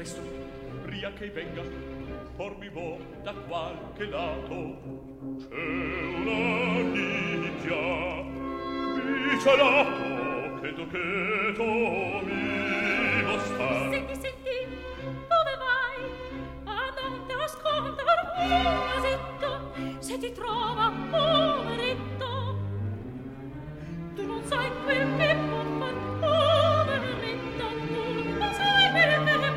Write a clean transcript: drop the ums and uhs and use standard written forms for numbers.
presto, pria che venga, pormi vo da qualche lato. C'è una nicchia, bicciolato, cheto mi mostra. Senti, dove vai? A non te ascoltar un vasetto, se ti trova un